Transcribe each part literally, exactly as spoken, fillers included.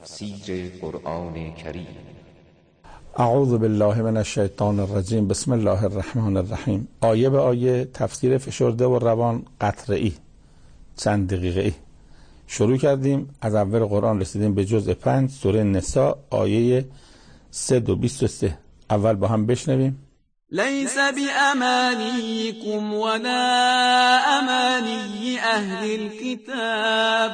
تفسیر قرآن کریم. اعوذ بالله من الشیطان الرجیم. بسم الله الرحمن الرحیم. آیه به آیه تفسیر فشرده و روان قطره‌ای چند دقیقه‌ای شروع کردیم. از اول قرآن رسیدیم به جزء پنج سوره نساء آیه سه و بیست و سه. اول با هم بشنویم. لیس بأمانیکم ولا امانی اهل الكتاب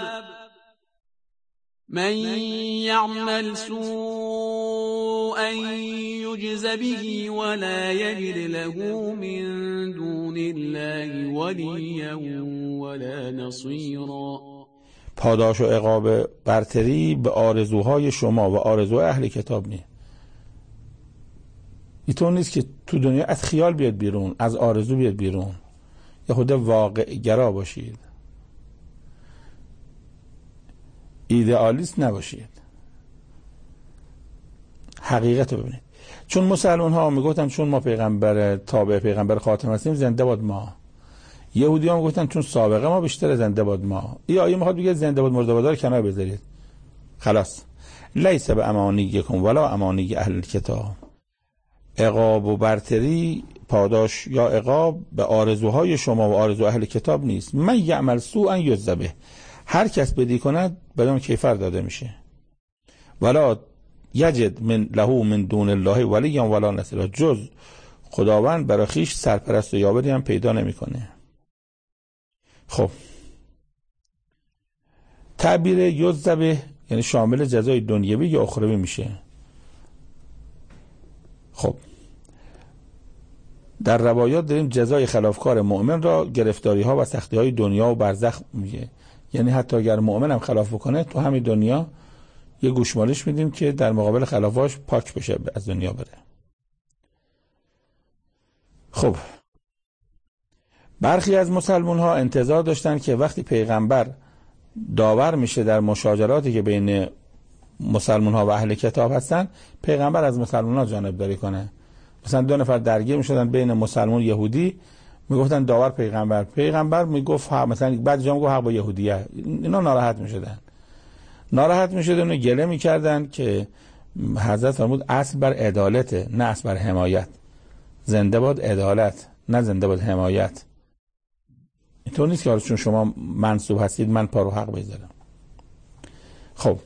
من یعمل سوءا یجز به ولا یجد له من دون الله ولیا ولا نصیرا. پاداش و عقاب برتری به آرزوهای شما و آرزوهای اهل کتاب نیست. اینطور نیست که تو دنیا از خیال بیاد بیرون، از آرزو بیاد بیرون، یا خود واقع گرا باشید، ایدئالیست نباشید، حقیقت رو ببینید. چون مسلمان ها میگفتن چون ما پیغمبر تابع پیغمبر خاتم هستیم زنده باد ما. یهودی ها میگفتن چون سابقه ما بیشتر زنده باد ما. این آیه میخواد بگه زنده باد مرده باد رو کنار بذارید. خلاص. لیس بأمانیکم ولا امانی اهل الکتاب. عقاب و برتری، پاداش یا عقاب به آرزوهای شما و آرزو اهل کتاب نیست. من یعمل سوءا یجز به. هر کس بدی کند بدون کیفر داده میشه. ولا یجد من له من دون الله ولیا ولا نصیرا. جز خداوند برای خویش سرپرست و یاوری هم پیدا نمیکنه. خب تعبیر یجز به یعنی شامل جزای دنیوی یا اخروی میشه. خب در روایات داریم جزای خلافکار مؤمن را گرفتاری ها و سختی های دنیا و برزخ میگه. یعنی حتی اگر مؤمن هم خلاف بکنه تو همین دنیا یه گوشمالش میدیم که در مقابل خلافاش پاک بشه، از دنیا بره. خب برخی از مسلمان ها انتظار داشتن که وقتی پیغمبر داور میشه در مشاجراتی که بین مسلمان ها و اهل کتاب هستن، پیغمبر از مسلمان ها جانبداری کنه. مثلا دو نفر درگیر میشدن بین مسلمان و یهودی، میگفتن داور پیغمبر، پیغمبر میگفت مثلا بعد جا میگفت حق با یهودیه. اینا ناراحت میشدن ناراحت میشدن و گله میکردن که حضرت فرمود اصل بر عدالته نه اصل بر حمایت. زنده باد عدالت نه زنده باد حمایت. اینطور نیست که چون شما منصوب هستید من پا رو حق بذارم. خب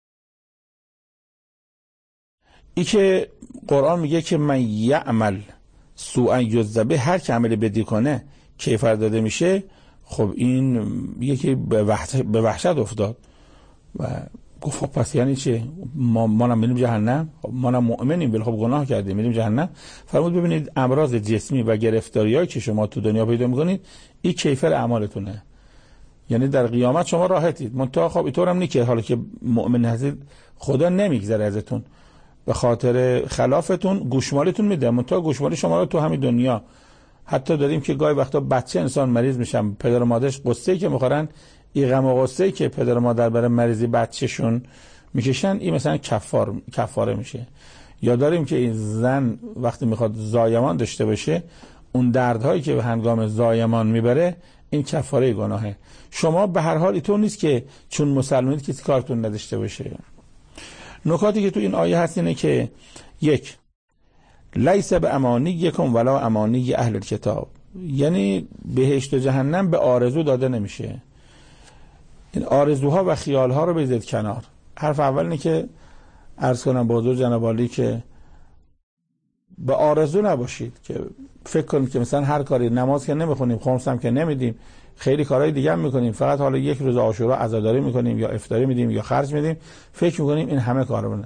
ای که قرآن میگه که من یعمل سوءا یجز به، هر که عمل بدی کنه کیفر داده میشه. خب این یکی به وحشت, به وحشت افتاد و گفت پس یعنی چه؟ ما ما میریم جهنم؟ ما هم مؤمنیم ولی خب گناه کردیم میریم جهنم. فرمود ببینید امراض جسمی و گرفتاریایی که شما تو دنیا پیدا میکنید این کیفر اعمالتونه. یعنی در قیامت شما راحتید. منتها خب اینطور هم نیست که حالا که مؤمن هستید خدا نمیگذره ازتون، به خاطر خلافتون گوشمالیتون میده. منتها گوشمالی شما رو تو همین دنیا. حتی داریم که گاهی وقتا بچه انسان مریض میشن، پدر و مادرش قصه‌ای که میخورن، این غم و غصه‌ای که پدر و مادر برای مریضی بچه‌شون میکشن این مثلا کفار کفاره میشه. یا داریم که این زن وقتی میخواد زایمان داشته باشه اون دردهایی که به هنگام زایمان میبره این کفاره گناهه. شما به هر حال اینطور نیست که چون مسلمانید کسی کارتون نداشته باشه. نکاتی که تو این آیه هست اینه که یک، لیس بأمانیکم ولا امانی اهل الکتاب، یعنی بهشت و جهنم به آرزو داده نمیشه. این آرزوها و خیالها رو بذارید کنار. حرف اول اینه که عرض کنم به حضور جناب عالی که به آرزو نباشید که فکر کنید که مثلا هر کاری، نماز که نمیخونیم، خمس هم که نمیدیم، خیلی کارهای دیگه هم میکنیم، فقط حالا یک روز عاشورا عزاداری میکنیم یا افطاری میدیم یا خرج میدیم، فکر میکنیم این همه کارونه.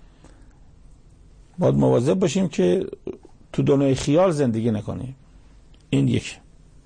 باید مواظب باشیم که تو دنیای خیال زندگی نکنیم. این یک.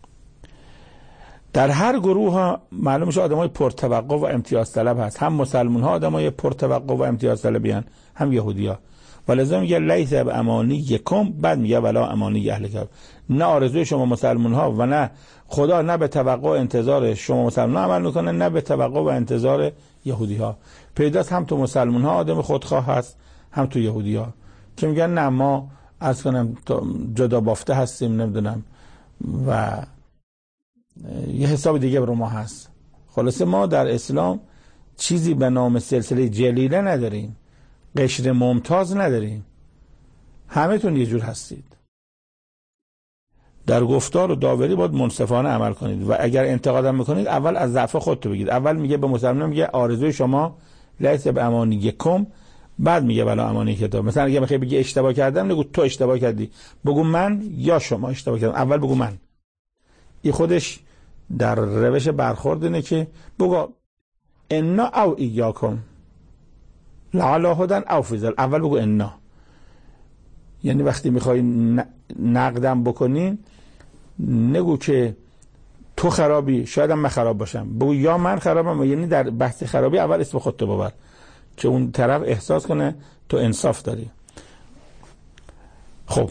در هر گروه ها معلوم میشه آدمای پرتوقع و امتیاز طلب هست. هم مسلمان ها آدمای پرتوقع و امتیاز طلبی هستند، هم یهودی ها. ولذا میگه لیس بأمانیکم، بعد میگه ولا امانی اهل کتاب. نه آرزوی شما مسلمان ها و نه خدا نه به توقع و انتظار شما مسلمان ها عمل میکنه، نه به توقع و انتظار یهودی ها. پیداست هم تو مسلمان ها آدم خودخواه هست، هم تو یهودی ها که میگن نه ما از کنم جدا بافته هستیم نمیدونم و یه حساب دیگه برای ما هست. خلاصه ما در اسلام چیزی به نام سلسله جلیله نداریم، قشر ممتاز نداریم، همه تون یه جور هستید. در گفتار و داوری باید منصفانه عمل کنید و اگر انتقادم میکنید اول از ضعف خودتو بگید. اول میگه به مسلمان میگه آرزوی شما لیس به امانیکم، بعد میگه بلا امانی کتاب. مثلا اگه میخوای بگی اشتباه کردم، نگو تو اشتباه کردی، بگو من یا شما اشتباه کردم، اول بگو من. این خودش در روش برخورد اینه که بگو انا او ایاکم لعلی هدن او فی ضلال، اول بگو انا. یعنی وقتی میخوای نقدم بکنین نگو که تو خرابی، شاید هم من خراب باشم، بگو یا من خرابم. یعنی در بحث خرابی اول اسم خودتو ببر که اون طرف احساس کنه تو انصاف داری. خب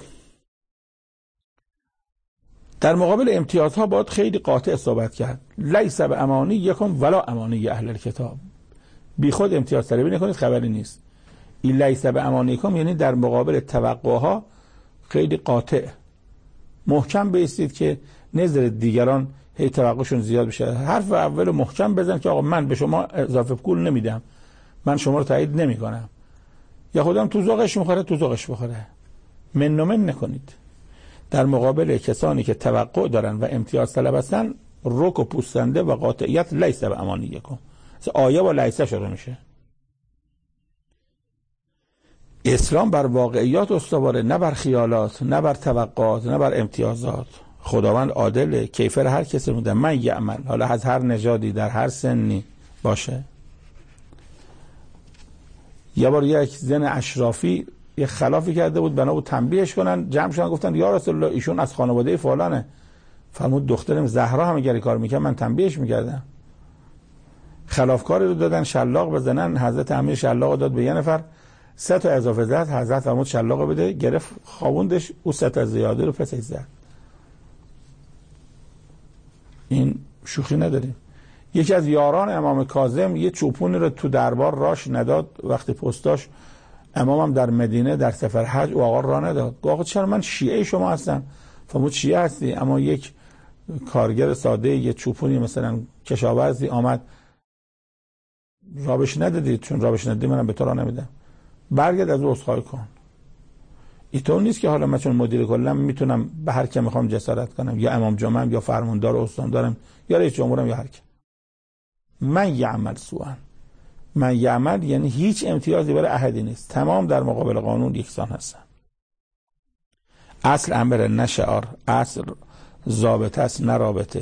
در مقابل امتیازها باید خیلی قاطع صحبت کرد. لیس به امانی یکم ولا امانی اهل الکتاب. بی خود امتیاز طلبی نکنید، خبری نیست. این لیس به امانیکم یعنی در مقابل توقعها خیلی قاطع محکم بایستید که نظر دیگران هی توقعشون زیاد بشه. حرف اول محکم بزن که آقا من به شما اضافه پول نمیدم، من شما رو تایید نمی کنم، یا خودم تو ذوقش میخوره تو ذوقش بخوره. من و من نکنید. در مقابل کسانی که توقع دارن و امتیاز طلب هستن رک و پوستنده و قاطعیت لیس به امانیکم. آیه با لیسه شروع میشه. اسلام بر واقعیات استواره، نه بر خیالات، نه بر توقعات، نه بر امتیازات. خداوند عادله، کیفر هر کسی میده. من یعمل، حالا از هر نژادی در هر سنی باشه. یه بار یک زن اشرافی یه خلافی کرده بود، بنا بود تنبیهش کنن، جمع شدن گفتن یا رسول الله ایشون از خانواده فلانه. فرمود دخترم زهرا هم اگر کار میکنه من تنبیهش میکردم. خلافکاری رو دادن شلاق بزنن، حضرت امیر شلاق داد به یه نفر، سه تا اضافه زد، حضرت فرمود شلاق بده، گرفت خوابوندش، او سه تا زیاده رو پسش زد. این شوخی نداریم. یکی از یاران امام کاظم یه چوپونی رو تو دربار راش نداد، وقتی پستاش امامم در مدینه در سفر حج او آقا را نداد. گفت آقا چرا من شیعه شما هستم؟ فرمود شیعه هستی اما یک کارگر ساده یه چوپونی مثلا کشاورزی آمد رابش ندادید، چون رابش ندادی منم به تو را نمیدم، برگرد از او عذرخواهی کن. اینطور نیست که حالا من چون مدیر کلم میتونم به هر کی میخوام جسارت کنم، یا امام جمعم یا فرماندار و استاندارم یا رئیس جمهورم یا هر کی. من یعمل سوءا، من یعمل یعنی هیچ امتیازی برای احدی نیست، تمام در مقابل قانون یکسان هستن. اصل امر نه شعار، اصل ضابطه است نه رابطه.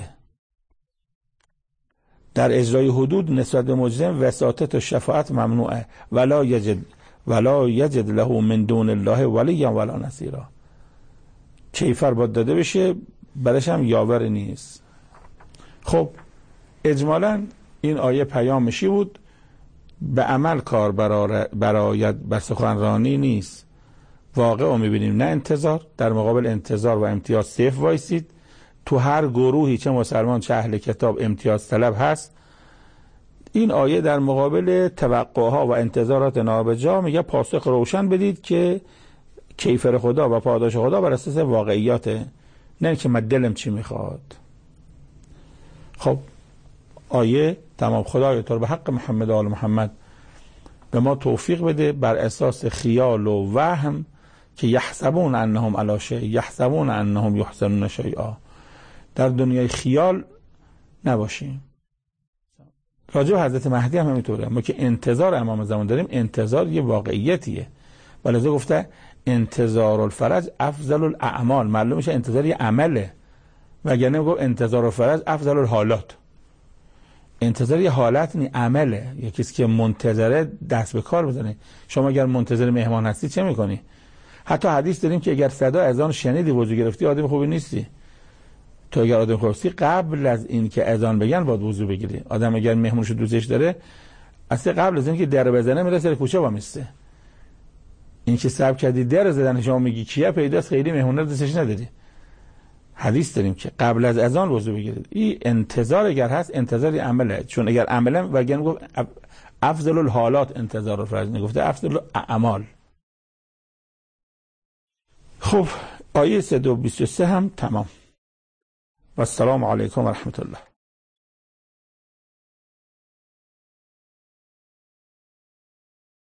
در اجرای حدود نسبت به مجرم وساطت و شفاعت ممنوعه. ولا یجد ولا یجد له من دون الله ولیا ولا نصیرا. کیفر باید داده بشه، برش هم یاور نیست. خب اجمالاً این آیه پیامشی بود، به عمل کار براید، بر سخنرانی نیست. واقع رو میبینیم، نه انتظار. در مقابل انتظار و امتیاز صفر وایسید. تو هر گروهی چه مسلمان چه اهل کتاب امتیاز طلب هست. این آیه در مقابل توقعها و انتظارات نابجا میگه پاسخ روشن بدید که کیفر خدا و پاداش خدا بر اساس واقعیاته، نه که من دلم چی میخواد. خب آیه تمام. خدای تو به حق محمد و آل محمد به ما توفیق بده بر اساس خیال و وهم که یحسبون انهم علی شیء یحسبون انهم یحسنون شیئا، در دنیای خیال نباشیم. راجع به حضرت مهدی هم همینطوره. ما که انتظار امام زمان داریم، انتظار یه واقعیتیه. ولذا گفته انتظار الفرج افضل الاعمال، معلوم میشه انتظار یه عمله، وگرنه میگه انتظار الفرج افضل الحالات. انتظار یه حالت نی، عمله. یه کسی که منتظره دست به کار بزنه. شما اگر منتظر مهمان هستی چه میکنی؟ حتی حدیث داریم که اگر صدا اذان شنیدی وضو گرفتی آدم خوبی نیستی. تو اگر آدم خوبی هستی قبل از این که اذان بگن باید وضو بگیری. آدم اگر مهمونشو دوستش داره اصلا قبل از این که در بزنه میره سر کوچه وامیسته. این که صبر کردی در زدن شما میگی کیه پیداست خیلی مهمون رو دوستش نداری. حدیث داریم که قبل از اذان وضو بگیرید. این انتظار اگر هست انتظاری عمله، چون اگر عمله وگرنه گفت افضل الحالات انتظار الفرج، نگفته افضل الاعمال. خب آیه صد و بیست و سه هم تمام. و السلام علیکم و رحمت الله.